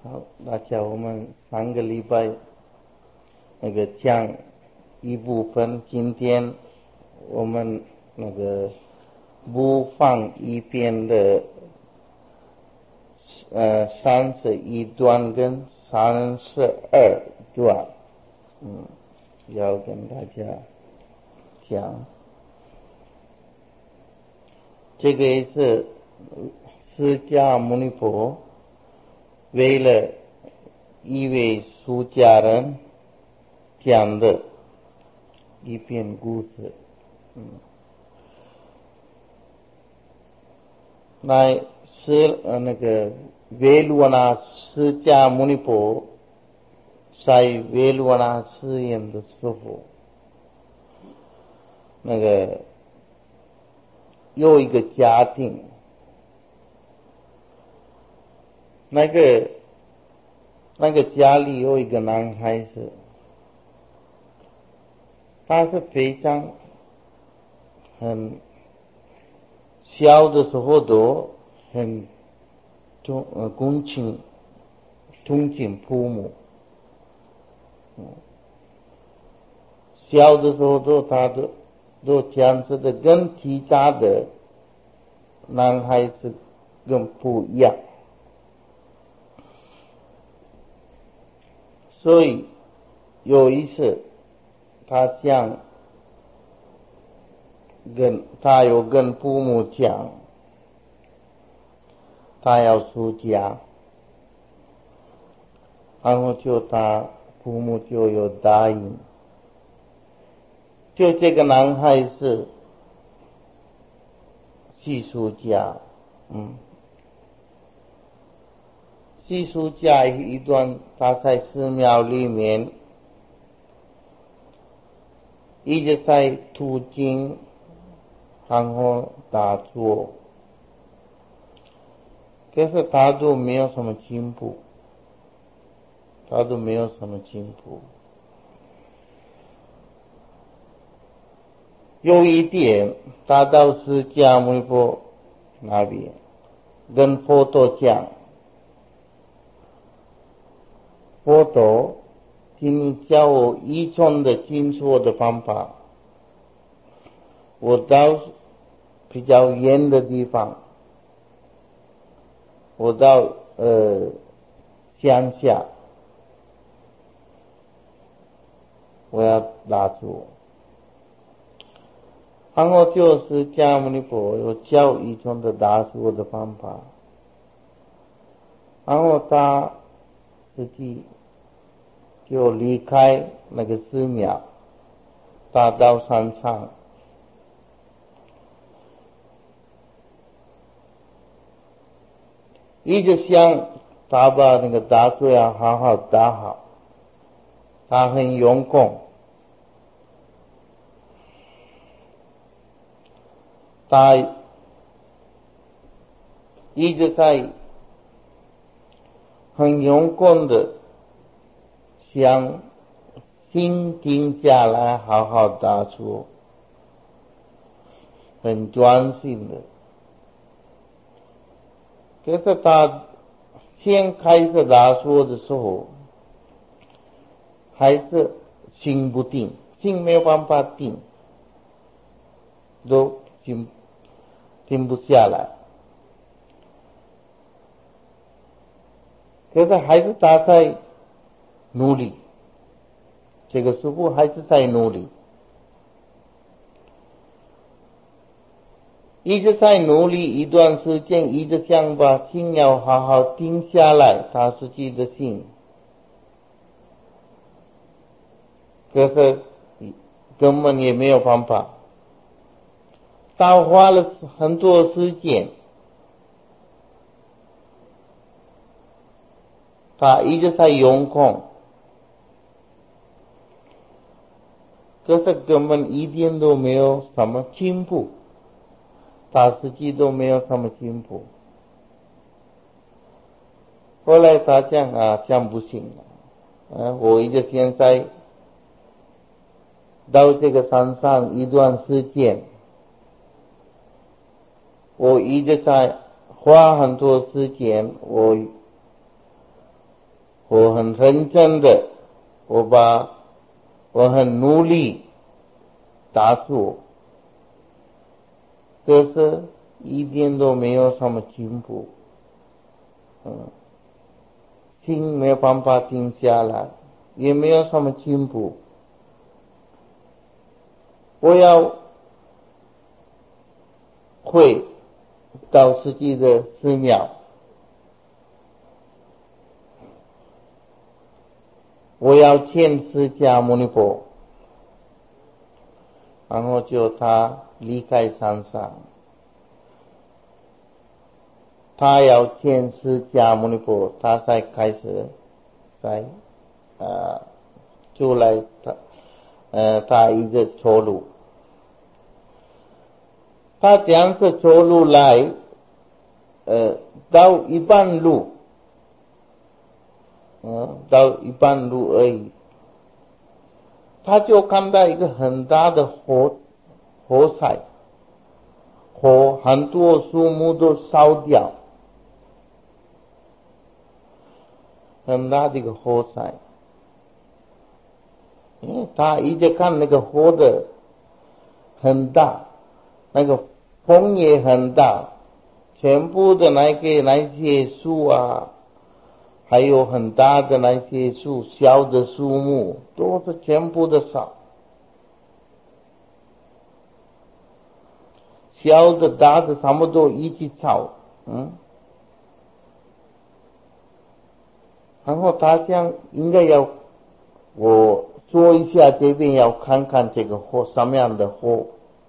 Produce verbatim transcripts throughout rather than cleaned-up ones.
好，大家我们上个礼拜那个讲一部分，今天我们那个播放一遍的呃三十一段跟三十二段，嗯，要跟大家讲。这个也是释迦牟尼佛为了一位出家人讲的一篇故事。嗯，那是呃那个维卢那释迦牟尼佛在维卢那寺院的时候，那个有一个家庭，那个那个家里有一个男孩子，他是非常很小的时候都很尊呃恭敬尊敬父母，嗯，小的时候都他都都讲这的跟其他的男孩子更不一样，所以有一次他讲跟他有跟父母讲他要出家，然后就他父母就有答应，就这个男孩子去出家，嗯，去出家一段，他在寺庙里面一直在读经，然后打坐，可是他都没有什么进步，他都没有什么进步。有一点，他到释迦牟尼佛那边跟佛陀讲，佛陀，请你教我依传的经说的方法，我到比较远的地方，我到呃乡下，我要打坐，然后就是释迦牟尼佛有教依传的打坐的方法，然后他自己就离开那个寺庙，他到山上，一直想他把那个打坐要好好打好，他很用功，他一直在很用功的想心静下来好好打坐，很专心的，可是他先开始打坐的时候还是心不定，心没有办法定，都静静不下来，可是还是他在努力，这个师父还是在努力，一直在努力一段时间，一直想把心要好好定下来，他自己的心，可是根本也没有办法，他花了很多时间，他一直在用功，可是根本一点都没有什么进步，他自己都没有什么进步。后来他讲啊，这样不行啊，我一直现在到这个山上一段时间，我一直在花很多时间，我我很认真的，我把我很努力打坐，可是一点都没有什么进步，嗯，心没有办法定下来，也没有什么进步。我要会到实际的寺庙，我要见释迦牟尼佛，然后就他离开山上，他要见释迦牟尼佛，他才开始在呃出来他呃他一直走路，他这样子走路来，呃到一半路，嗯，到一半路而已，他就看到一个很大的火火柴，火很多树木都烧掉，很大的一个火柴。嗯，他一直看那个火的很大，那个风也很大，全部的那个那些树啊，还有很大的那些树，小的树木都是全部的烧，小的大的差不多一起烧，嗯，然后他想应该要我说一下这边，要看看这个火什么样的火，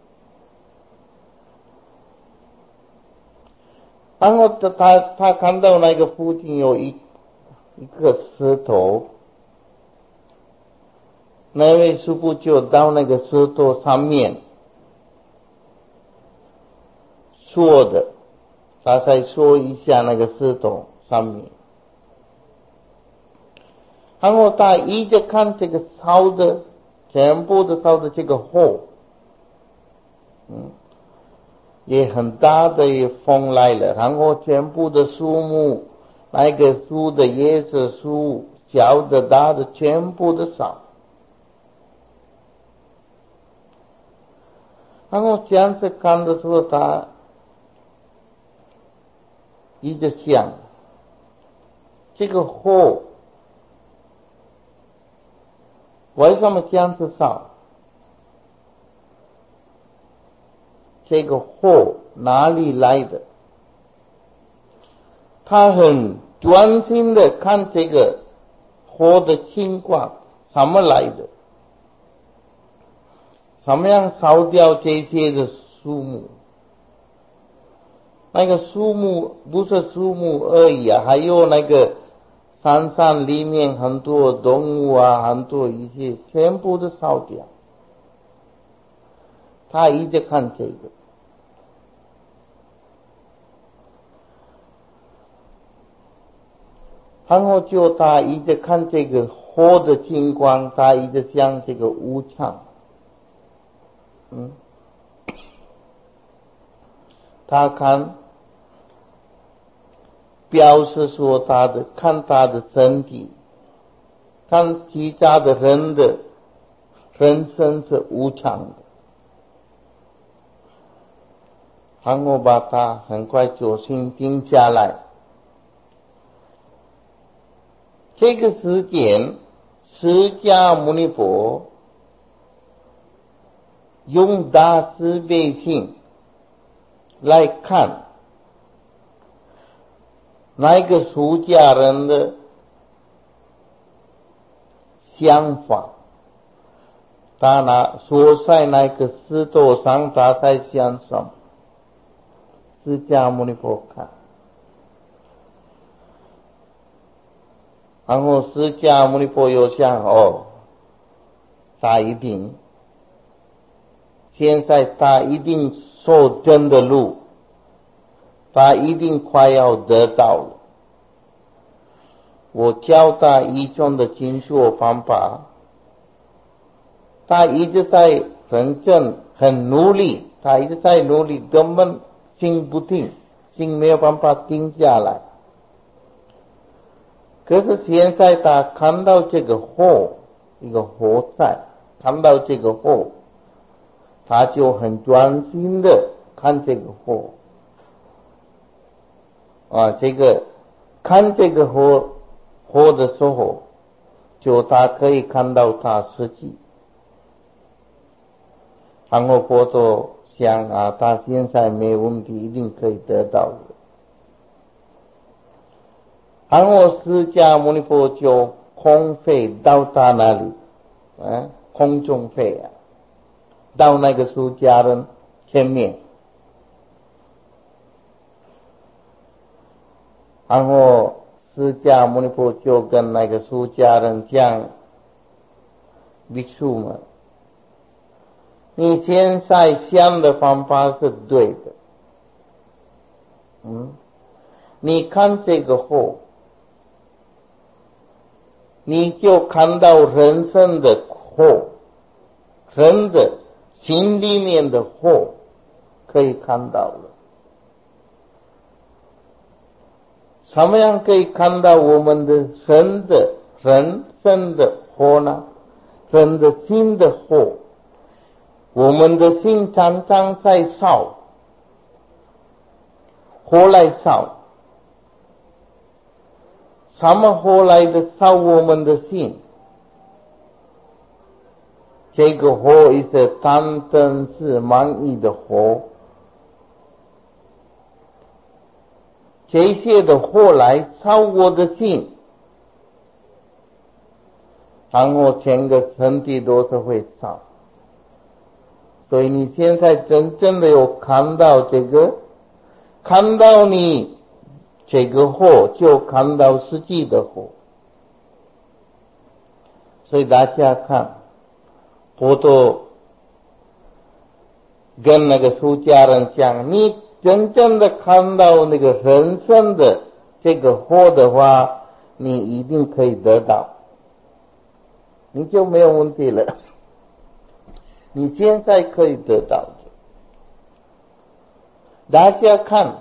然后他他他看到那个附近有一一个石头，那位师父就到那个石头上面说的，他再说一下那个石头上面，然后他一直看这个烧的，全部的烧的这个火，嗯，也很大的也风来了，然后全部的树木，那个树的叶子树，小的大的全部的烧，然后这样子看的时候，他一直想，这个火为什么这样子烧？这个火哪里来的？他很专心的看这个火的情况，怎么来的？怎么样烧掉这些的树木？那个树木不是树木而已啊，还有那个山上里面很多动物啊，很多一些全部都烧掉。他一直看这个，然后就他一直看这个火的情况，他一直想这个无常，嗯，他看表示说他的看他的身体，看其他的人的人生是无常的，然后把他很快就心定下来。这个时间，释迦牟尼佛用大慈悲心来看那个出家人的想法，他那坐在那个石头上，他在想什么？释迦牟尼佛看，然后释迦牟尼佛又想，哦，他一定现在他一定走真的路，他一定快要得到了。我教他一种的进修方法，他一直在认真很努力，他一直在努力，根本心不定，心没有办法定下来。 可是现在他看到这个火，一个火灾，看到这个火，他就很专心的看这个火啊，这个看这个火火的时候，就他可以看到他实际。然后佛陀想啊，他现在没问题，一定可以得到的。然后释迦牟尼佛就空飞到他那里，啊，空中飞啊，到那个出家人前面，然后释迦牟尼佛就跟那个出家人讲：比丘们，你现在想的方法是对的，嗯，你看这个火，你就看到人生的火，人的心里面的火可以看到了。什么样可以看到我们的人的人生的火呢？人的心的火，我们的心常常在烧，火来烧。什么火来的烧我们的心？这个火是贪嗔痴慢疑的火，这些的火来烧我的心，然后整个身体都是会烧。所以你现在真正的有看到这个，看到你这个火，就看到实际的火。所以大家看，佛陀跟那个出家人讲，你真正的看到那个人生的这个火的话，你一定可以得到，你就没有问题了。你现在可以得到的。大家看，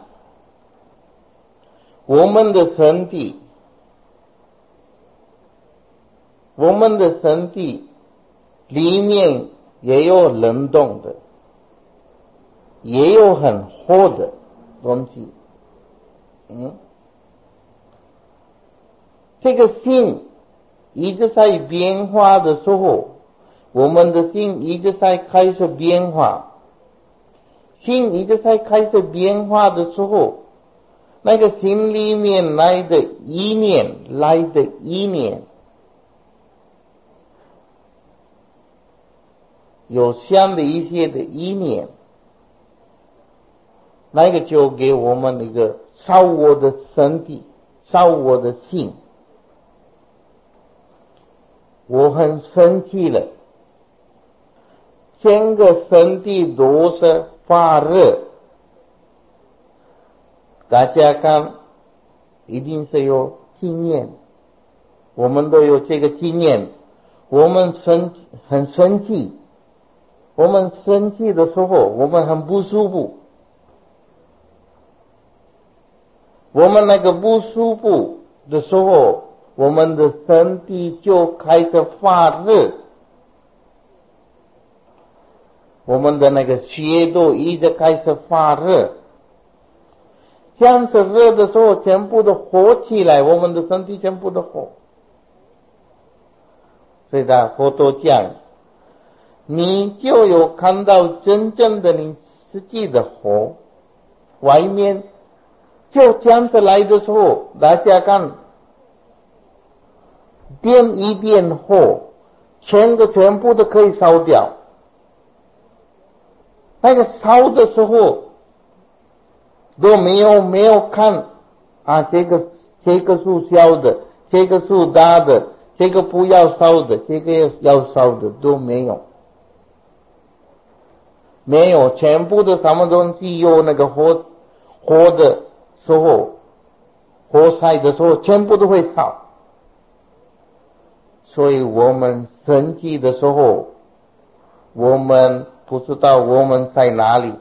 我们的身体，我们的身体里面也有冷冻的，也有很厚的东西。嗯，这个心一直在变化的时候，我们的心一直在开始变化，心一直在开始变化的时候，那个心里面来的意念，来的意念，有相的一些的意念，那个就给我们一个烧我的身体，烧我的心。我很生气了，整个身体都是发热。大家看，一定是有经验，我们都有这个经验。我们生很生气，我们生气的时候，我们很不舒服，我们那个不舒服的时候，我们的身体就开始发热，我们的那个血都一直开始发热。这样子热的时候，全部都火起来，我们的身体全部都火。所以他佛陀讲，你就有看到真正的你实际的火，外面就这样子来的时候，大家看，点一点火，全个全部都可以烧掉。那个烧的时候都没有没有看啊，这个这个是小的，这个是大的，这个不要烧的，这个要烧的，都没有，没有，全部的什么东西有那个火火的时候，火柴的时候，全部都会烧。所以我们生气的时候，我们不知道我们在哪里，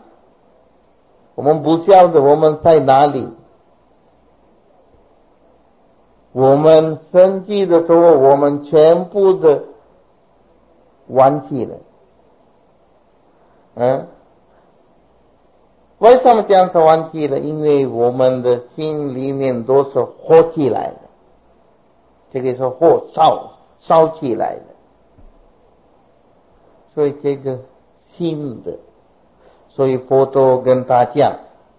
我们不晓得我们在哪里。 我们生气的时候，我们全部的忘记了。嗯，为什么这样子忘记了？因为我们的心里面都是火起来的，这个是火烧烧起来的，所以这个心的，所以佛陀跟他讲，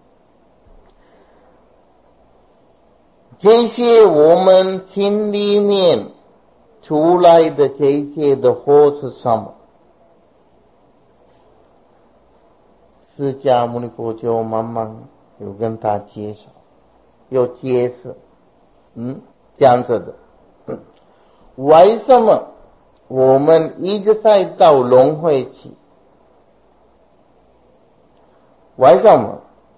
这些我们心里面出来的这些的火是什么？释迦牟尼佛就慢慢有跟他介绍，有解释，嗯，这样子的。为什么我们一直在到轮回去？为什么？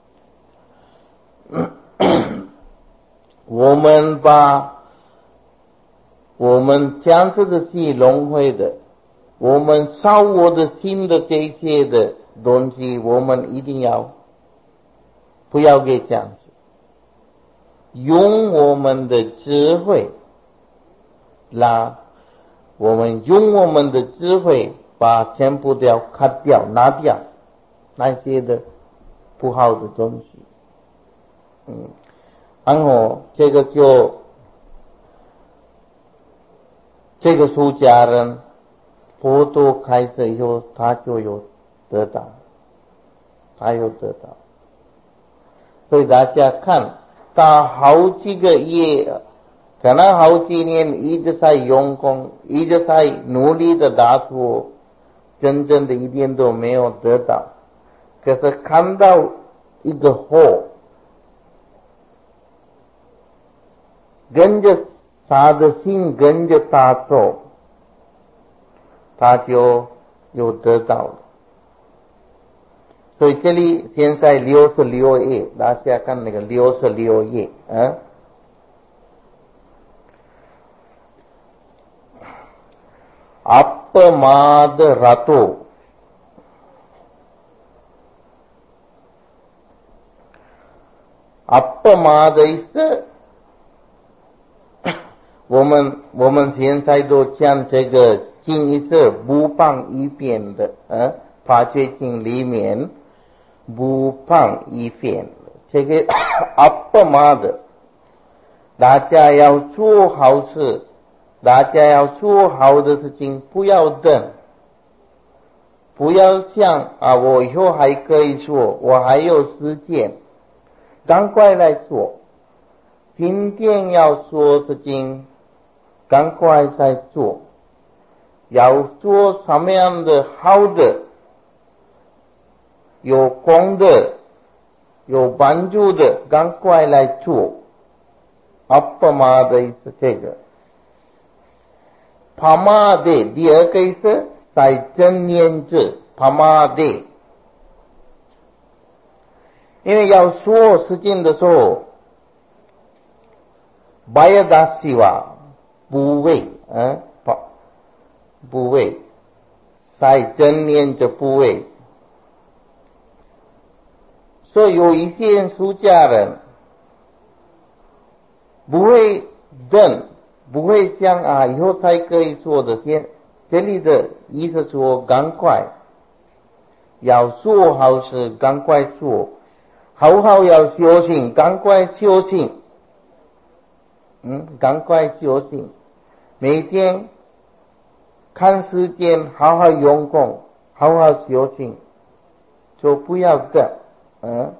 我们把我们这样子的去轮回的，我们烧我的心的这些的东西，我们一定要不要给这样子，用我们的智慧，拿我们用我们的智慧把全部都要cut掉拿掉那些的不好的东西。嗯，然后这个就这个出家人佛陀开始以后，他就有得到，他有得到。所以大家看，他好几个月，可能好几年一直在用功，一直在努力的打坐，真正的一点都没有得到。可是看到一个火，跟着他的心跟着他走，他就有得到了。所以这里现在六十六页，大家看那个六十六页啊，अपमाद रतो अपमाद是我们我们现在都讲这个经是不放一边的啊，法觉经里面不放一边，这个अपमाद大家要做好事，大家要做好的事情，不要等，不要想啊，我以后还可以做，我还有时间，赶快来做。今天要做事情，赶快再做。要做什么样的好的、有功的、有帮助的，赶快来做。अपमाद是这个。pamade 第二个是在正念着 pamade， 因为要说事情的时候 bayadasiva 不为啊不为，在正念着不为。所以有一些出家人不会等，不会想啊以后才可以做的，先这里的意思说赶快要做好事，赶快做，好好要修行，赶快修行，嗯，赶快修行，每天看时间好好用功，好好修行，就不要等，嗯。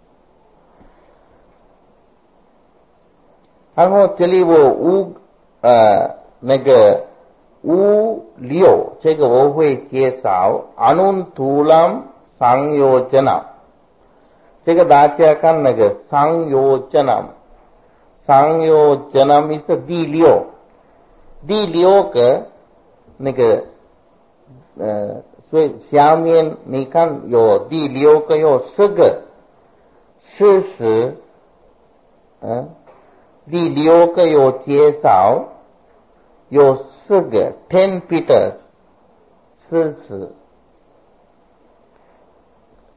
然后这里我五呃那个五六，这个我会介绍Anuntulam Sanyojanam，这个大家看那个Sanyojanam， Sanyojanam是第六，第六个那个呃，所以下面你看有第六个有四个四十，嗯。第六个有介绍，有四个 ten Peters 四十。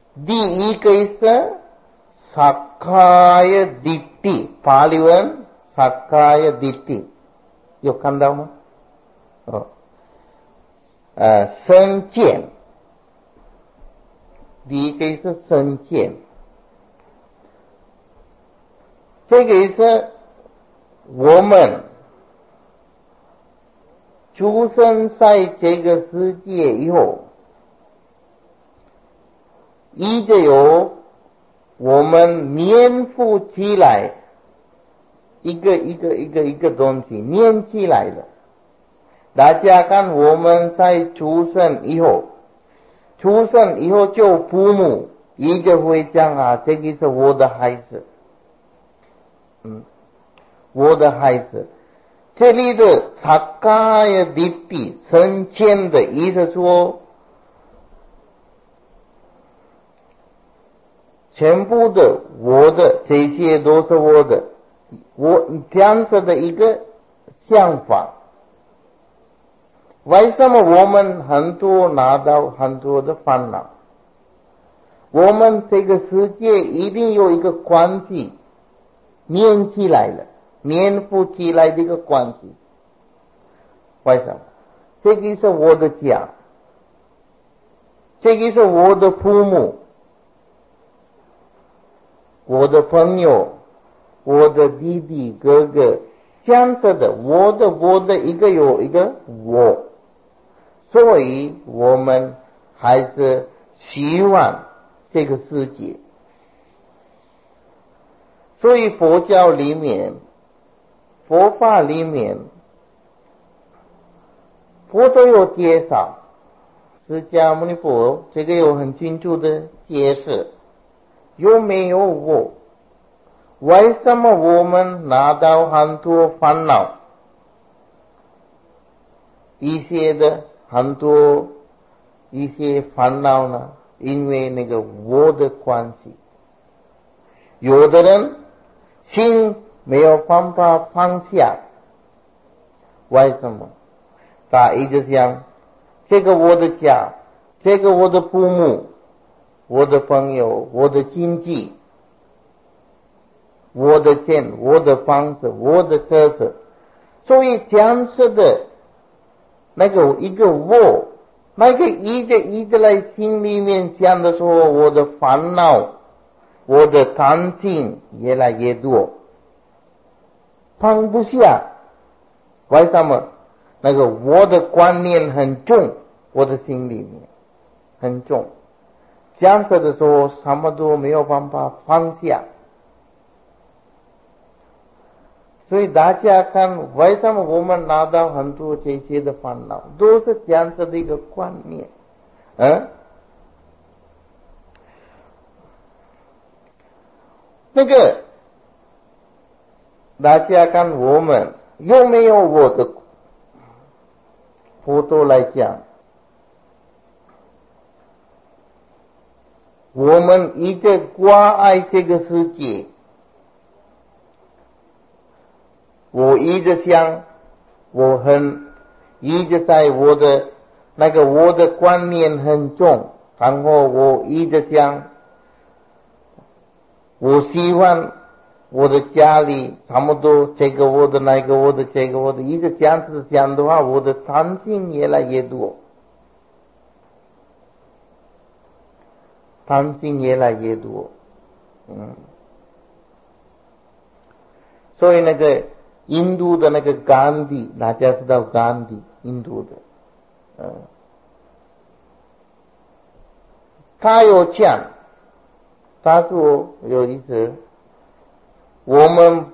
第一个是 Sakkaya Ditthi， 法律文 sakkaya ditthi， 有看到吗？哦，呃，身见，第一个是身见，这个是我们出生在这个世界以后，依着有我们粘附起来一个一个一个一个东西粘起来了。大家看我们在出生以后，出生以后就父母一个会讲啊，这个是我的孩子，嗯，我的孩子。这里的sakkaya ditthi身见的意思说，全部的我的这些都是我的，我这样子的一个想法。为什么我们很多拿到很多的烦恼？我们这个世界一定有一个关系粘起来了，粘附起来的一个关系。为什么？这个是我的家，这个是我的父母，我的朋友，我的弟弟哥哥，这样子的，我的我的一个有一个我，所以我们还是希望这个世界。所以佛教里面，佛法里面，佛都有介绍，释迦牟尼佛这个有很清楚的解释，有没有我？为什么我们拿到很多烦恼？一些的很多一些烦恼呢，因为那个我的关系。有的人心没有办法放下，为什么？他一直想，这个我的家，这个我的父母，我的朋友，我的经济，我的钱，我的房子，我的车子，所以这样子的那个一个我，那个一直一直来心里面讲的说，我的烦恼，我的贪心越来越多，放不下。为什么？那个我的观念很重，我的心里面很重，这样子的时候什么都没有办法放下。所以大家看，为什么我们拿到很多这些的烦恼，都是这样子的一个观念，嗯，那个大家看我们有没有我的佛陀来讲，我们一直关爱这个世界，我一直想，我很一直在我的那个我的观念很重，然后我一直想，我希望我的家里差不多这个我的那个我的这个我的，一直这样子想的话，我的贪心越来越多，贪心越来越多，嗯，所以那个印度的那个甘地，大家知道甘地，印度的，嗯，他有讲，他说有意思，我们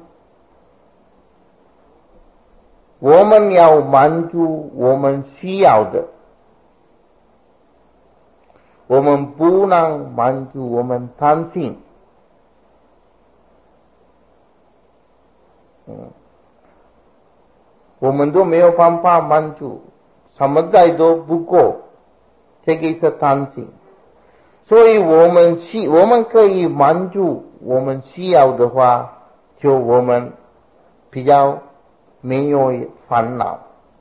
我们要满足我们需要的，我们不能满足我们贪心，嗯，我们都没有办法满足，什么再都不够，这个是贪心。所以我们需我们可以满足我们需要的话，就我们比较没有烦恼。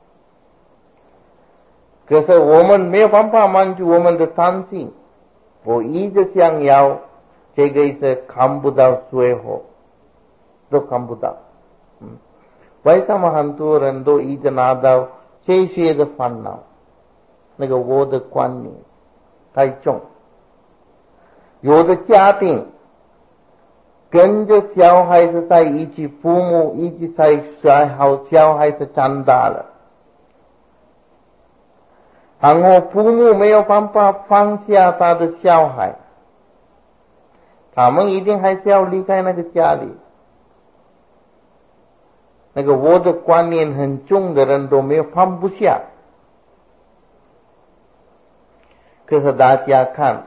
可是我们没有办法满足我们的贪心，我一直想要，这个是看不到最后，都看不到。 嗯，为什么很多人都一直拿到这些的烦恼？那个我的观念太重，有的家庭跟着小孩子在一起，父母一起在小好小孩子长大了，然后父母没有办法放下他的小孩，他们一定还是要离开那个家里。那个我的观念很重的人都没有放不下。可是大家看，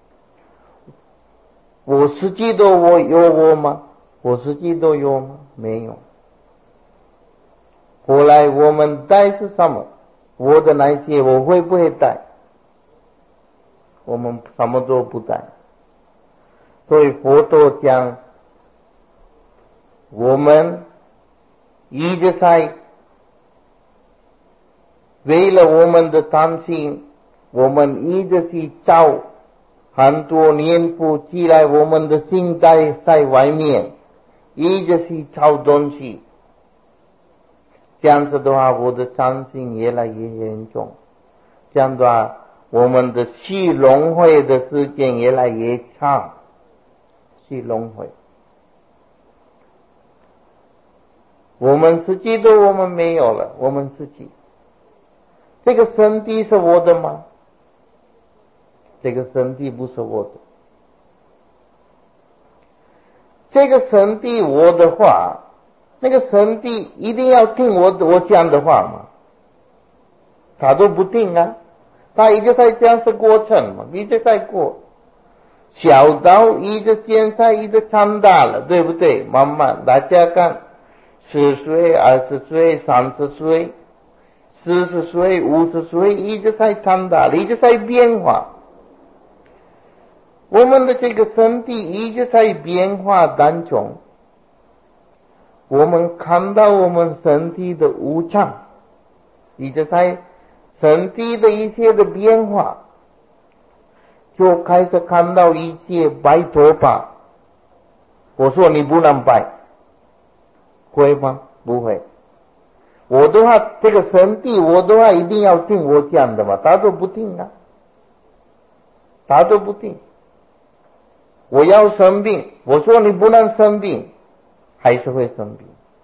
我实际都我有我吗？我实际都有吗？没有。后来我们带是什么？我的那些我会不会带？我们什么都不带。所以佛陀讲，我们一直在为了我们的担心，我们一直去找很多念佛寄来我们的心在在外面，一直去找东西。这样子的话，我的担心越来越严重。这样的话，我们的去轮回的时间越来越长。去轮回，我们自己都我们没有了，我们自己。这个身体是我的吗？这个身体不是我的。这个身体我的话，那个身体一定要听我我讲的话吗？他都不听啊，他一直在讲是过程嘛，一直在过。小到一直现在一直长大了，对不对？慢慢大家看，十岁、二十岁、三十岁、四十岁、五十岁，一直在长大，一直在变化。我们的这个身体一直在变化当中，我们看到我们身体的无常，一直在身体的一些的变化。就开始看到一些白头发，我说你不能白，会吗？不会。我的话，这个身体，我的话一定要听我讲的嘛，他都不听啊，他都不听。我要生病，我说你不能生病，还是会生病。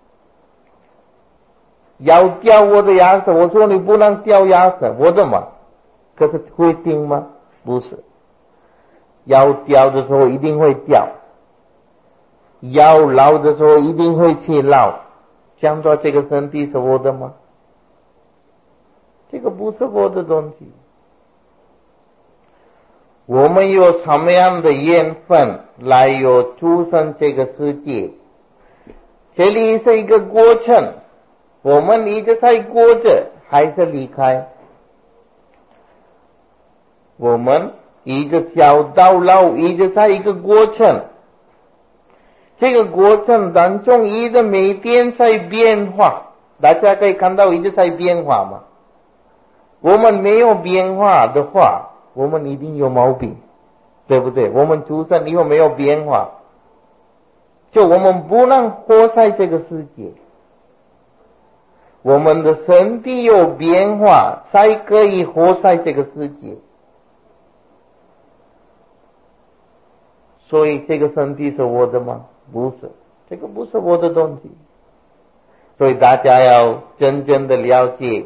要掉我的牙齿，我说你不能掉牙齿，我的嘛，可是会听吗？不是。要掉的时候一定会掉，要老的时候一定会去老。讲到这个身体是我的吗？这个不是我的东西。我们有什么样的缘分来有出生这个世界？这里是一个过程，我们一直在过着，还是离开？我们一直小到老，一直在一个过程，这个过程当中一直每天在变化，大家可以看到一直在变化嘛。我们没有变化的话，我们一定有毛病，对不对？我们出生以后没有变化，就我们不能活在这个世界。我们的身体有变化，才可以活在这个世界。所以这个身体是我的吗？不是，这个不是我的东西。所以大家要真正的了解，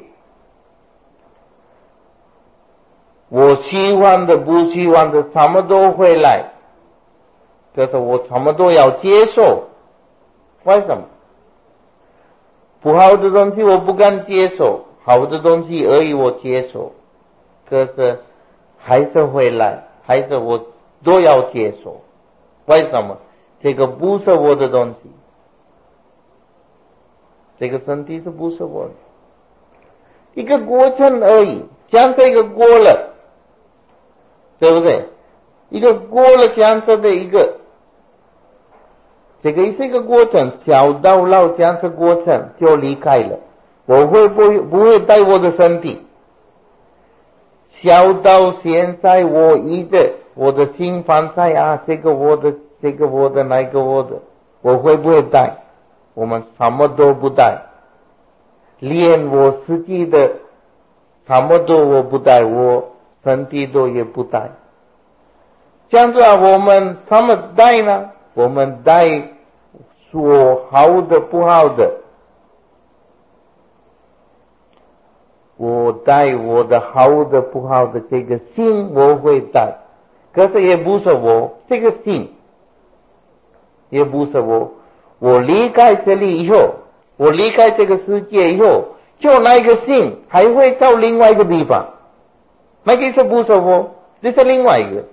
我喜欢的不喜欢的什么都会来，可是我什么都要接受。为什么？不好的东西我不敢接受，好的东西而已我接受，可是还是会来，还是我都要接受。为什么？这个不是我的东西，这个身体是不是我的？一个过程而已，像这个过了，对不对？一个过了这样子的一个，这个是一个过程，小到老这样子过程就离开了。我会不会不会带我的身体？小到现在我一直我的心放在啊，这个我的，这个我的，那个我的，我会不会带？ 我们什么都不带，连我实际的什么都我不带，我身体都也不带。这样子啊，我们什么带呢？我们带说好的不好的，我带我的好的不好的这个心我会带，可是也不是我这个心，也不是我。我离开这里以后，我离开这个世界以后，就那个心还会到另外一个地方，那个是不是我，这是另外一个。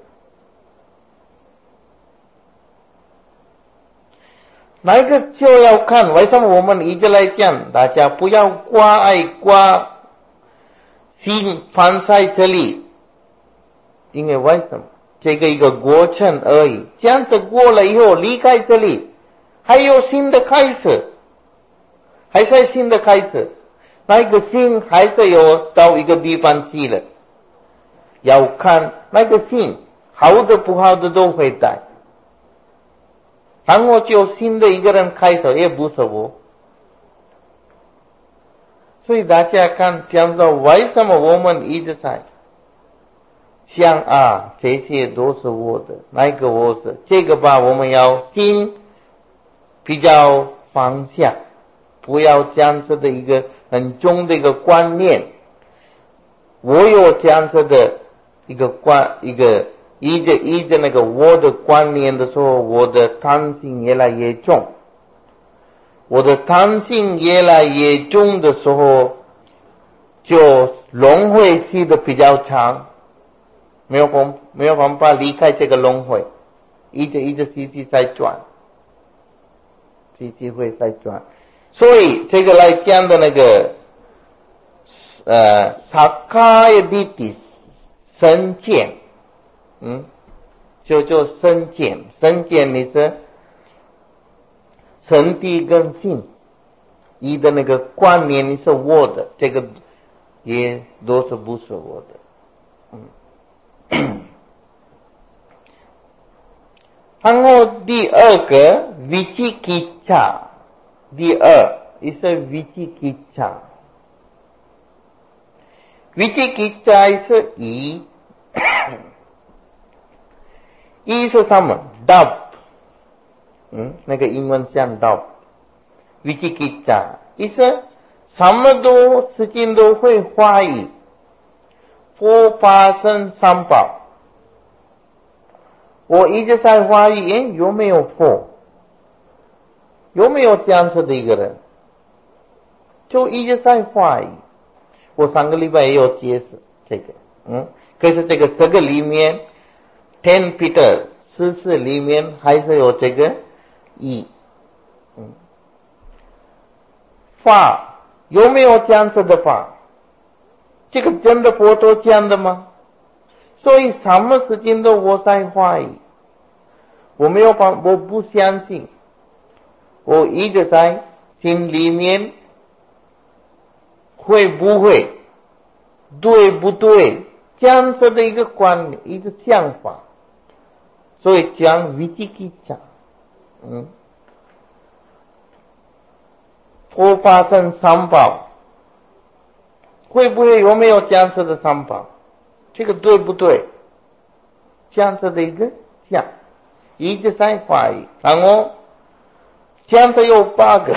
那个就要看为什么我们一直来讲，大家不要挂爱挂心放在这里，因为为什么这个一个过程而已，这样子过了以后离开这里，还有新的开始，还是新的开始，那个心还是有到一个地方去了，要看那个心好的不好的都会带，然后就新的一个人开始，也不是我。所以大家看讲到为什么我们一直在想啊，这些都是我的，那个我是这个吧，我们要心比较放下，不要这样子的一个很重的一个观念。我有这样子的一个观一个依着依着那个我的观念的时候，我的贪心越来越重。我的贪心越来越重的时候，就轮回期的比较长，没有办没有办法离开这个轮回，一直一直继续在转，继续会在转。所以这个来讲的那个呃萨卡耶蒂蒂身见，嗯，就叫身见，身见你是身体跟心，你的那个观念你是我的，这个也都是不是我的。嗯，然后第二个 vicikicca， 第二是 vicikicca， vicikicca是疑，疑是什么 doubt，嗯，那个英文像到 vicikicca 意思什么都事情都会怀疑，佛法生三宝，我一直在怀疑，诶，有没有佛？有没有这样子的一个人？就一直在怀疑。我上个礼拜也有解释这个，嗯，可是这个这个里面 ten Peter 十四里面还是有这个疑，嗯，法有没有这样子的法？这个真的佛陀讲的吗？所以什么事情都我在怀疑，我没有办法，我不相信，我一直在心里面会不会对不对这样子的一个观念，一个想法，所以讲 vicikicca， 嗯，佛法生三宝，会不会有没有这样子的三宝？这个对不对？这样子的一个想，一直在怀疑，然后这样子有八个，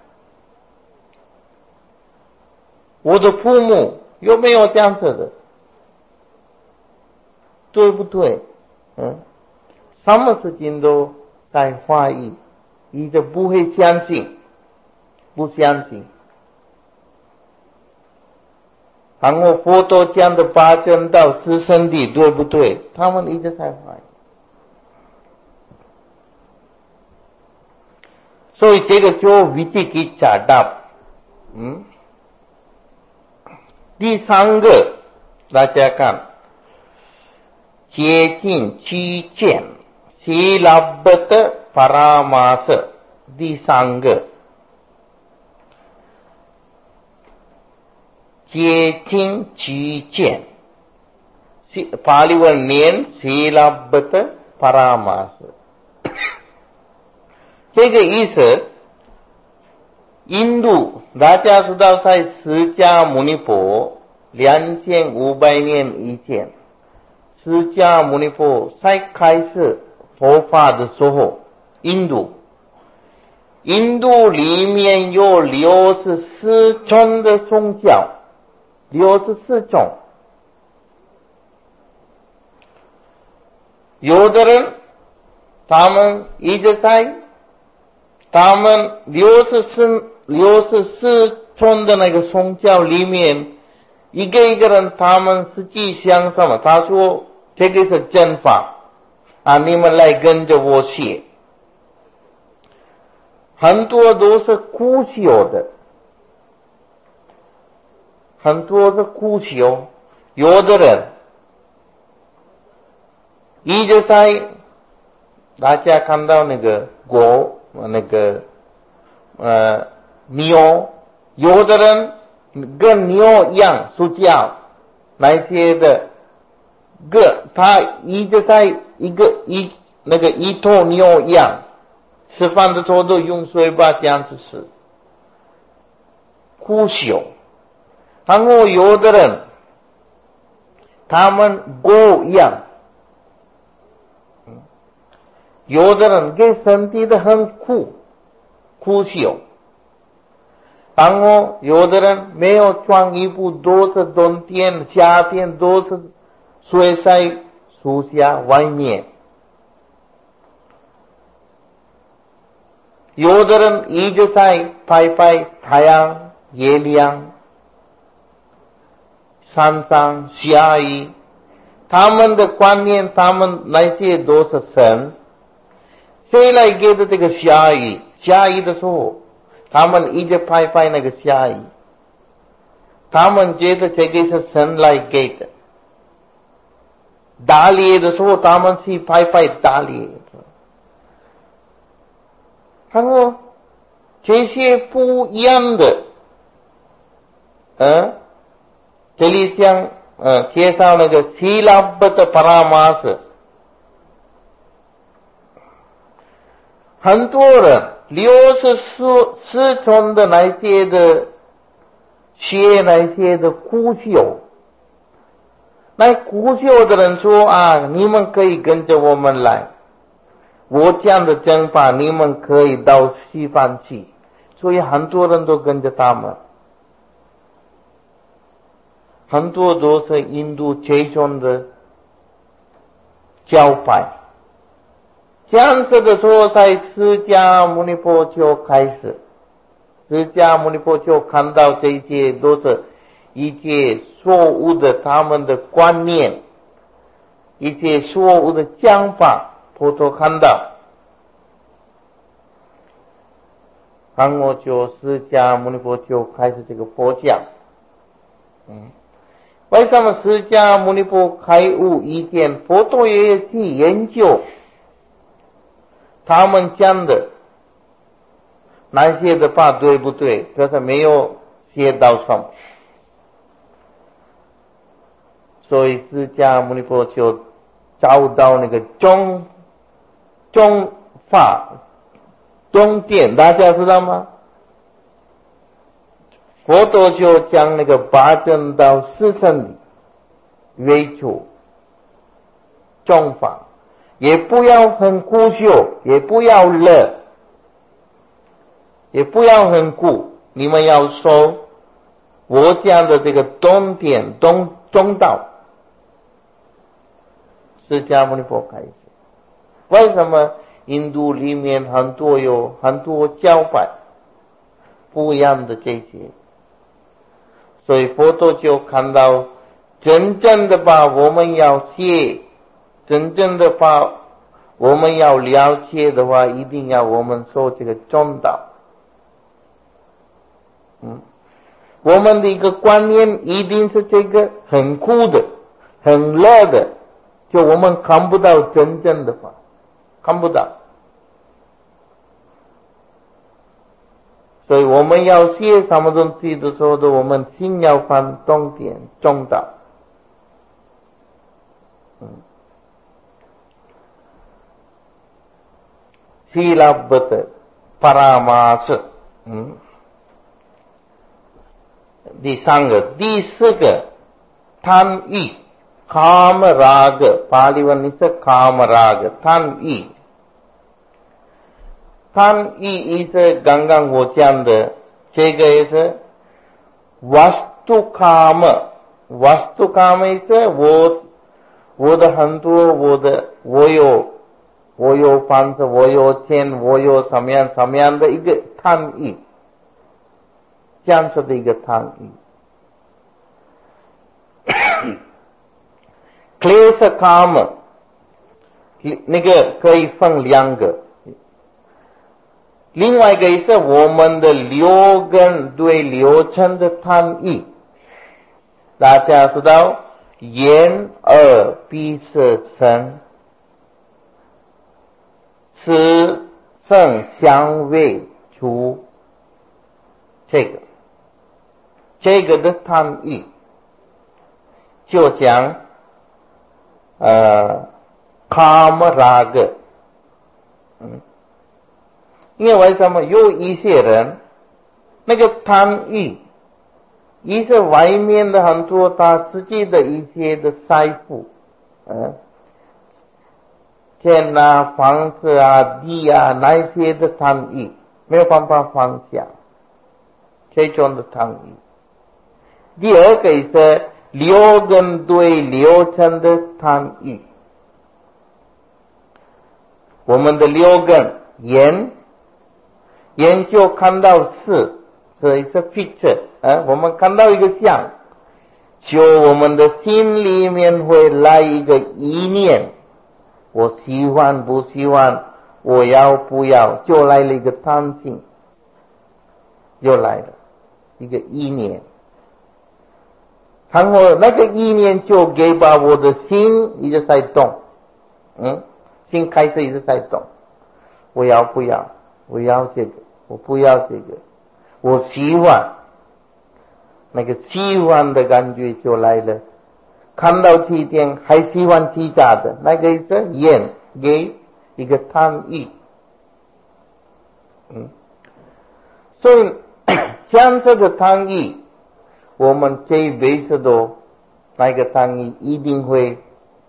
我的父母有没有这样子的？对不对？嗯，什么事情都在怀疑，一直不会相信，不相信。然后佛陀讲的八正道四圣谛对不对？他们一直在怀疑。所以这个就 vicikicca doubt， 嗯。第三个大家看，接近居见 silabhata paramasa， 第三个接近居见，巴利文念 silabhata paramasa， 这个意思印度大家知道，在释迦牟尼佛两千五百年以前，释迦牟尼佛才开始佛法的时候，印度印度里面有六十四种的宗教，六十四种。有的人他们一直在他们六十四六十四种的那个宗教里面，一个一个人他们实际想什么？他说这个是真法啊，你们来跟着我学。很多都是苦修的，很多是苦修。有的人一直在，大家看到那个狗，那个呃牛，有的人跟牛一样睡觉，那些的个他一直在一个一那个一头牛一样，吃饭的时候都用嘴巴这样子吃，苦修。然后有的人他们狗一样，有的人给身体的很苦苦修。然后有的人没有穿衣服，都是冬天夏天都是睡在树下外面。有的人一直在拍拍太阳、月亮、山上下雨，他们的观念，他们那些都是神。谁来给的这个下雨？下雨的时候，他们一直拍拍那个下雨，他们觉得这个是神来给的。打猎的时候，他们去拍拍打猎。然后这些不一样的，呃，这里讲呃介绍那个希拉巴的帕拉玛斯，很多人六十四四种的那些的学那些的苦修，那苦修的人说啊，你们可以跟着我们来。我讲的讲法，你们可以到西方去，所以很多人都跟着他们，很多都是印度这种的教派。这样子的时候，在释迦牟尼佛就开始，释迦牟尼佛就看到这些都是一些错误的他们的观念，一些错误的讲法。佛陀看到，然后就释迦牟尼佛就开始这个佛教。嗯，为什么释迦牟尼佛开悟以前，佛陀也去研究他们讲的那些的话对不对？可是没有学到什么，所以释迦牟尼佛就找到那个中中法中点，大家知道吗？佛陀就将那个八正道四圣理为主，中法，也不要很苦修，也不要乐，也不要很苦，你们要收我讲的这个中点中中道。释迦牟尼佛开始。为什么印度里面很多有很多教派不一样的这些？所以佛陀就看到，真正的把我们要学，真正的把我们要了解的话，一定要我们受这个中道。嗯，我们的一个观念一定是这个很苦的、很乐的，就我们看不到真正的法。看不到，所以我们要学什么东西的时候，我们心要放重点中道。嗯，希拉巴的帕拉玛斯，嗯， 第三个，第四个贪欲 kama raga， 巴利文里是 kama raga， 贪欲。贪欲意思刚刚我讲的这个意思 vastu kama， vastu kama 意思我我的很多，我的我有我有房子，我有钱，我有什么样什么样的一个贪欲，这样子的一个贪欲。klesa kama 那个可以分两个，另外一个是我们的六根对六尘的贪欲。大家知道眼耳鼻舌身吃声香味触，这个这个的贪欲就讲呃 kama raga， 嗯，因为为什么有一些人那个贪欲一是外面的很多他自己的一些的财富，嗯，钱啊房子啊地啊那些的贪欲没有办法放下，这种的贪欲。第二个是六根对六尘的贪欲，我们的六根眼眼就看到事，这是 picture， 啊，我们看到一个像，就我们的心里面会来一个意念，我喜欢不喜欢，我要不要，就来了一个贪心，又来了一个意念，然后那个意念就给把我的心一直在动，嗯，心开始一直在动，我要不要，我要这个，我不要这个，我喜欢，那个喜欢的感觉就来了。看到这一点还喜欢其他的，那个是眼给一个贪欲，嗯，所以像这个贪欲，我们这一辈子都那个贪欲一定会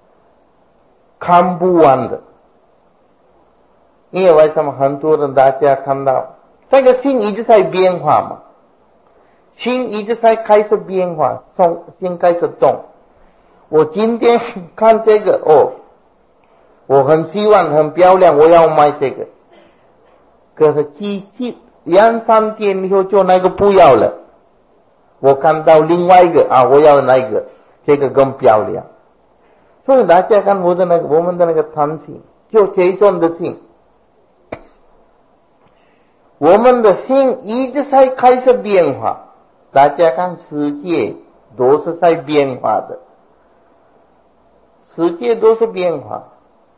看不完的。因为为什么很多人大家看到这个心一直在变化嘛，心一直在开始变化，从心开始动。我今天看这个哦，我很希望很漂亮，我要买这个，可是几几两三天以后就那个不要了，我看到另外一个啊，我要那个，这个更漂亮。所以大家看我的那个我们的那个贪心，就这种的心，我们的心一直在开始变化。大家看世界都是在变化的，世界都是变化，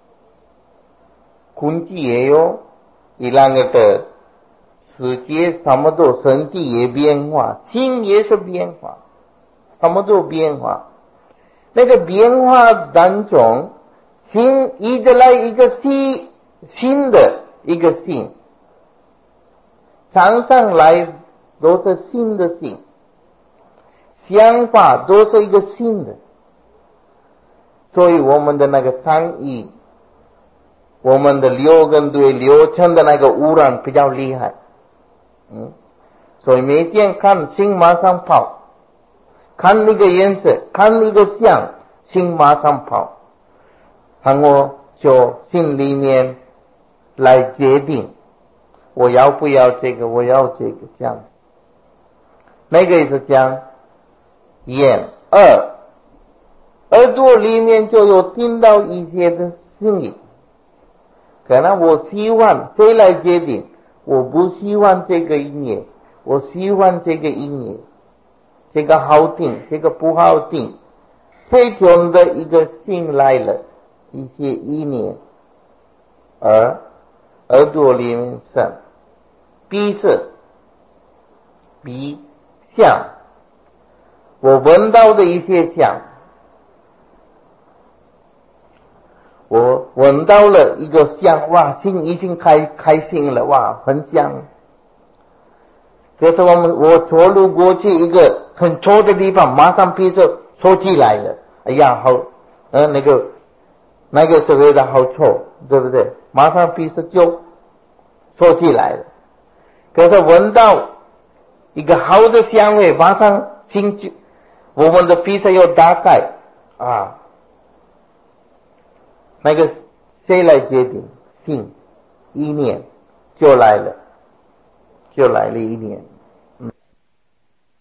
空气也有一两个的世界，什么都身体也变化，心也是变化，什么都变化。那个变化当中，心一直来一个新新的一个心，常常来都是新的心，想法都是一个新的。所以我们的那个贪欲，我们的六根对六尘的那个污染比较厉害，嗯，所以每天看心马上跑，看那个颜色，看那个像，心马上跑，然后就心里面来决定我要不要这个，我要这个，这样。那个也是讲眼耳耳朵里面就有听到一些的声音，可能我希望谁来决定，我不希望这个音乐，我希望这个音乐，这个好听，这个不好听，这种的一个心来了一些意念，而耳朵里面是鼻是鼻香，我闻到的一些香，我闻到了一个香，哇，心已经开开心了，哇，很香。可是我们我走路过去一个很臭的地方，马上鼻子抽起来了。哎呀，好，呃，那个那个是味道好臭，对不对？马上鼻子就抽起来了。可是闻到一个好的香味，马上心就我们的鼻子又打开啊。那个谁来决定？心意念就来了，就来了一念。